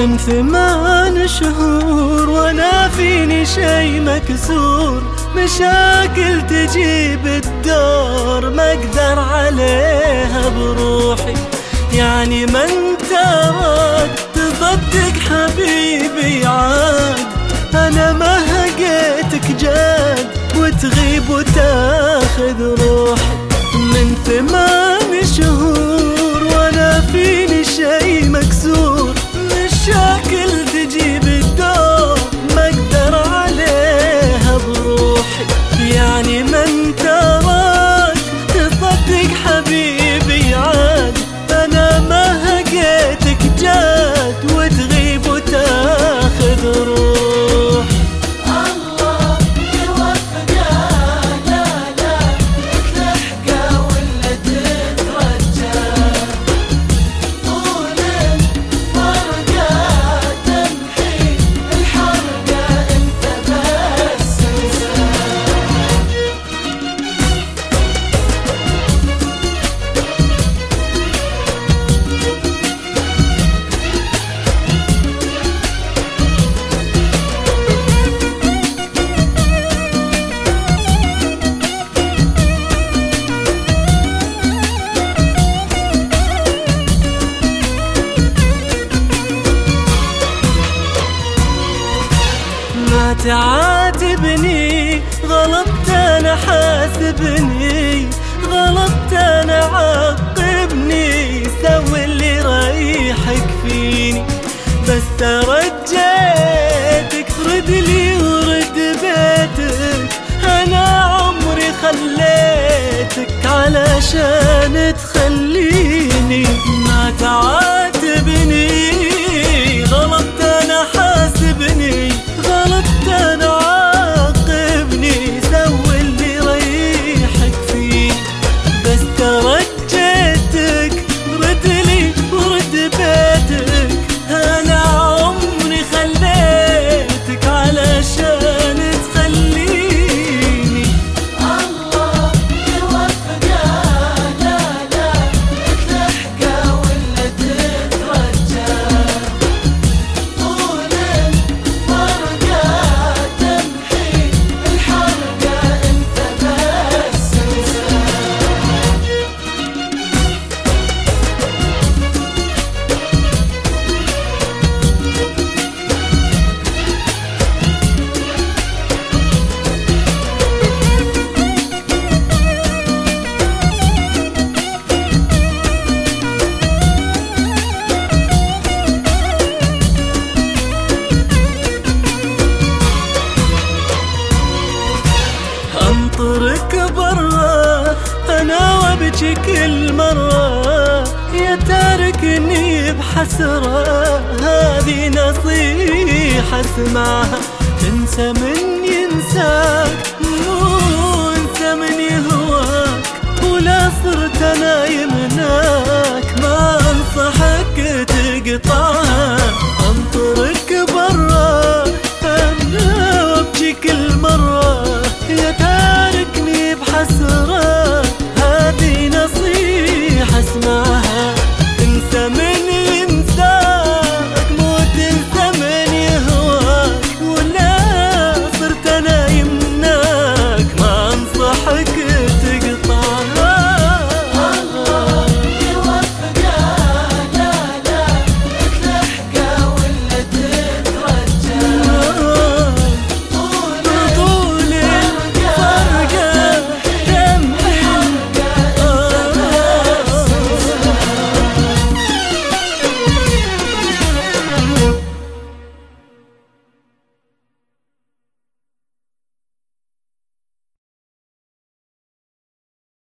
من 8 شهور وانا فيني شي مكسور، مشاكل تجيب الدور ما اقدر عليها بروحي. يعني ما انت رد تصدق حبيبي عاد، انا ما هقيتك جاد وتغيب وتاخذ روحي. من 8 شهور وانا فيني شي مكسور، مشاكل تجيب الدور ما اقدر عليها بروحي. يعني ما انت راد تصدق حبيبي عاد، انا ما هقيتك جاد وتغيب وتاخذ روحي. ما تعاتبني غلطت انا، حاسبني غلطت انا، عاقبني سوي اللي رايحك فيني. بس ترجيتك ترد لي ورد بيتك، انا عمري خليتك علشان تخليني. ما تعاتبني غلطت انا، حاسبني غلطت انا، عاقبني سوي اللي يريحك فيه. بس ترجيتك رد لي ورد بيتك، انا عمري خليتك علشان تخليني. الله يوفقك، لا لا تلحقه ولا تترجى، طول الفرقة تمحي الحرقة انت بس انطرك برا انا وابكي كل مرة، يا تاركني بحسرة هذه نصيحة اسمعها. تنسى من ينساك مو انسى من يهواك، ولا صرت انا يمناك ما انصحك تقطعها. انطرك برا انا وابكي كل مرة، يا تاركني بحسرة هذه نصيحة اسمعها.